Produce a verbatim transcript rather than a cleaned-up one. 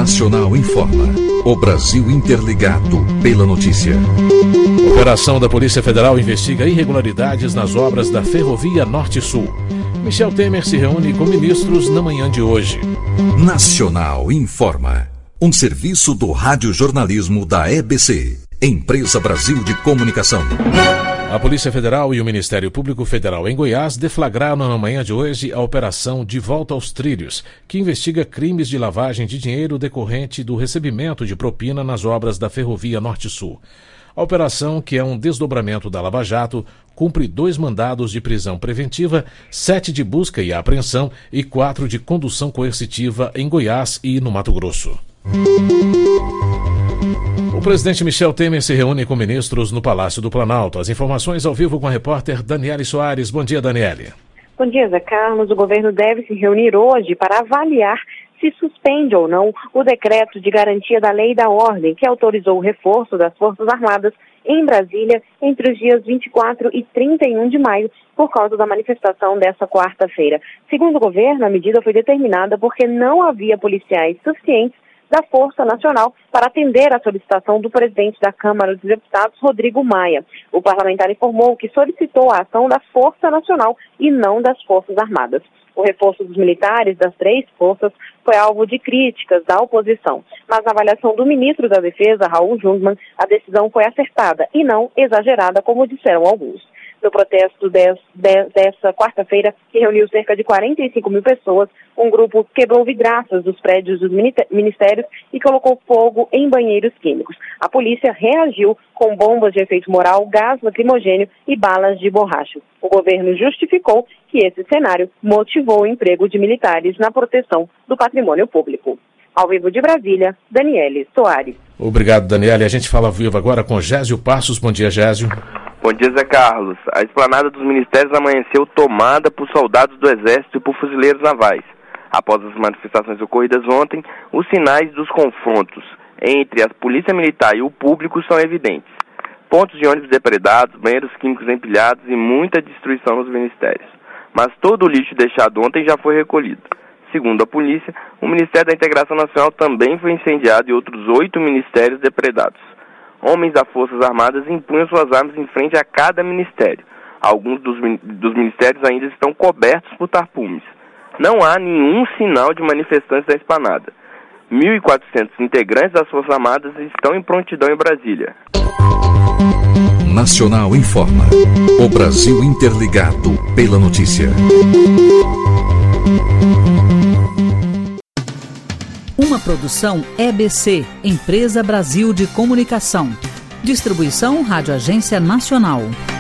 Nacional informa. O Brasil interligado pela notícia. Operação da Polícia Federal investiga irregularidades nas obras da Ferrovia Norte-Sul. Michel Temer se reúne com ministros na manhã de hoje. Nacional informa. Um serviço do radiojornalismo da E B C, Empresa Brasil de Comunicação. A Polícia Federal e o Ministério Público Federal em Goiás deflagraram na manhã de hoje a Operação De Volta aos Trilhos, que investiga crimes de lavagem de dinheiro decorrente do recebimento de propina nas obras da Ferrovia Norte-Sul. A operação, que é um desdobramento da Lava Jato, cumpre dois mandados de prisão preventiva, sete de busca e apreensão e quatro de condução coercitiva em Goiás e no Mato Grosso. O presidente Michel Temer se reúne com ministros no Palácio do Planalto. As informações ao vivo com a repórter Daniele Soares. Bom dia, Daniele. Bom dia, Zé Carlos. O governo deve se reunir hoje para avaliar se suspende ou não o decreto de garantia da lei e da ordem que autorizou o reforço das Forças Armadas em Brasília entre os dias vinte e quatro e trinta e um de maio, por causa da manifestação dessa quarta-feira. Segundo o governo, a medida foi determinada porque não havia policiais suficientes da Força Nacional para atender à solicitação do presidente da Câmara dos Deputados, Rodrigo Maia. O parlamentar informou que solicitou a ação da Força Nacional e não das Forças Armadas. O reforço dos militares das três forças foi alvo de críticas da oposição. Mas na avaliação do ministro da Defesa, Raul Jungmann, a decisão foi acertada e não exagerada, como disseram alguns. No protesto des, des, dessa quarta-feira, que reuniu cerca de quarenta e cinco mil pessoas, um grupo quebrou vidraças dos prédios dos ministérios e colocou fogo em banheiros químicos. A polícia reagiu com bombas de efeito moral, gás lacrimogênio e balas de borracha. O governo justificou que esse cenário motivou o emprego de militares na proteção do patrimônio público. Ao vivo de Brasília, Daniele Soares. Obrigado, Daniele. A gente fala ao vivo agora com Gésio Passos. Bom dia, Gésio. Bom dia, Zé Carlos. A esplanada dos ministérios amanheceu tomada por soldados do Exército e por fuzileiros navais. Após as manifestações ocorridas ontem, os sinais dos confrontos entre a polícia militar e o público são evidentes. Pontos de ônibus depredados, banheiros químicos empilhados e muita destruição nos ministérios. Mas todo o lixo deixado ontem já foi recolhido. Segundo a polícia, o Ministério da Integração Nacional também foi incendiado e outros oito ministérios depredados. Homens das Forças Armadas empunham suas armas em frente a cada ministério. Alguns dos, dos ministérios ainda estão cobertos por tapumes. Não há nenhum sinal de manifestantes da esplanada. mil e quatrocentos integrantes das Forças Armadas estão em prontidão em Brasília. Nacional informa. O Brasil interligado pela notícia. Uma produção E B C, Empresa Brasil de Comunicação. Distribuição Rádio Agência Nacional.